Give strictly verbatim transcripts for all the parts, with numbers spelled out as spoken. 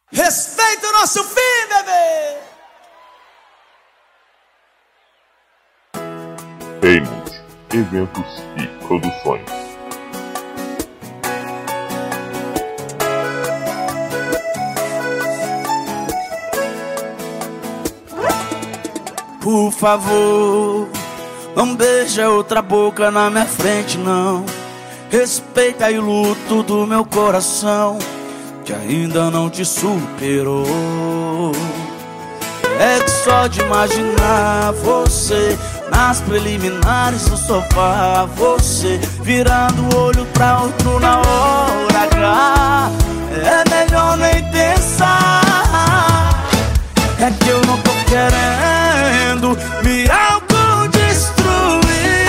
Respeita o nosso fim, bebê! Raymond Eventos e Produções. Por favor, não beija outra boca na minha frente, não. Respeita aí o luto do meu coração, que ainda não te superou. É que só de imaginar você nas preliminares do sofá, você virando o olho pra outro na hora H, é melhor nem pensar. É que eu não tô querendo me autodestruir.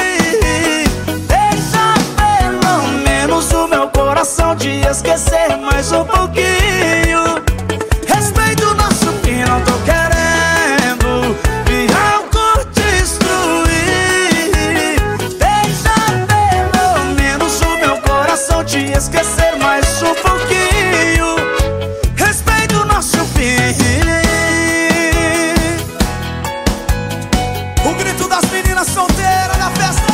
Deixa pelo menos o meu coração te esquecer mais um pouquinho. Respeita o nosso fim, não tô querendo me autodestruir. Deixa pelo menos o meu coração te esquecer mais um pouquinho. Respeita o nosso fim. O grito das meninas solteiras na festa.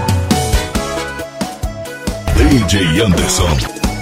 D J Anderson.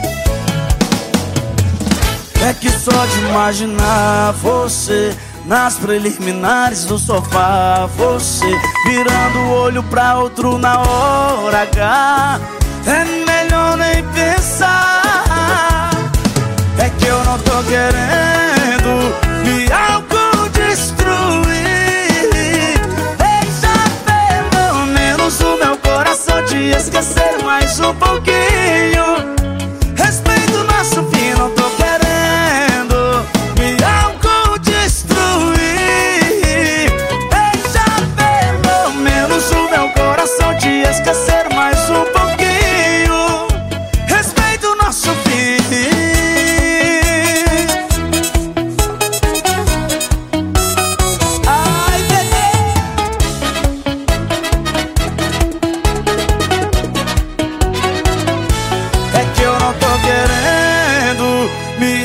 É que só de imaginar você nas preliminares do sofá, você virando o olho pra outro na hora H, é melhor nem pensar. É que eu não tô querendo me autodestruir. Deixa pelo menos o meu coração te esquecer mais um pouquinho. Respeita o nosso fim, não tô querendo me autodestruir. Deixa pelo menos o meu coração te esquecer mais um pouquinho. Respeita o nosso fim. Ai, bebê. É que eu não tô querendo me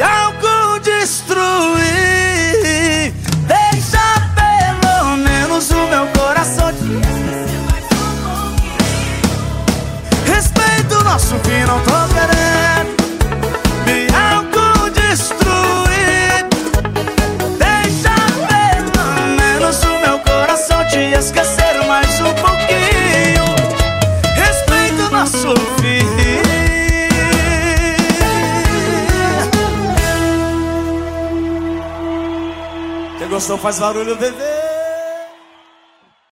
autodestruir. Deixa pelo menos o meu coração te esquecer mais um pouquinho. Respeita o nosso fim, não tô querendo me autodestruir. Deixa pelo menos o meu coração te esquecer mais um pouquinho. Respeita o nosso fim. Quem gostou faz barulho, bebê.